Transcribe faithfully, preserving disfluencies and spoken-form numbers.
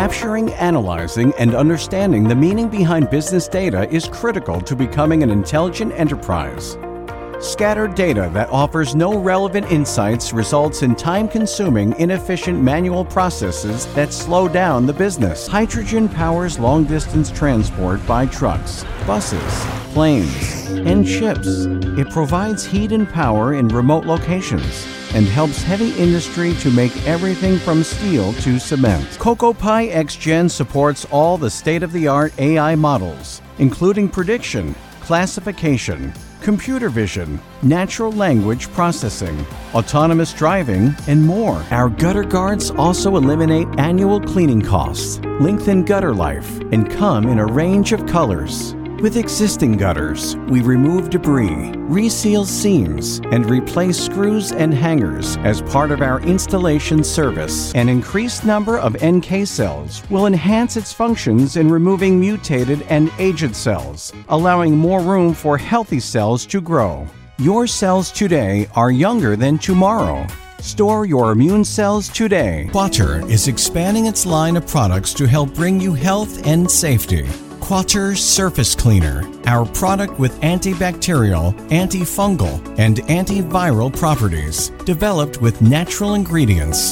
Capturing, analyzing, and understanding the meaning behind business data is critical to becoming an intelligent enterprise. Scattered data that offers no relevant insights results in time-consuming, inefficient manual processes that slow down the business. Hydrogen powers long-distance transport by trucks, buses, planes, and ships. It provides heat and power in remote locations and helps heavy industry to make everything from steel to cement. CocoaPi XGen supports all the state-of-the-art A I models, including prediction, classification, computer vision, natural language processing, autonomous driving, and more. Our gutter guards also eliminate annual cleaning costs, lengthen gutter life, and come in a range of colors. With existing gutters, we remove debris, reseal seams, and replace screws and hangers as part of our installation service. An increased number of N K cells will enhance its functions in removing mutated and aged cells, allowing more room for healthy cells to grow. Your cells today are younger than tomorrow. Store your immune cells today. Quater is expanding its line of products to help bring you health and safety. Quater Surface Cleaner, our product with antibacterial, antifungal, and antiviral properties, developed with natural ingredients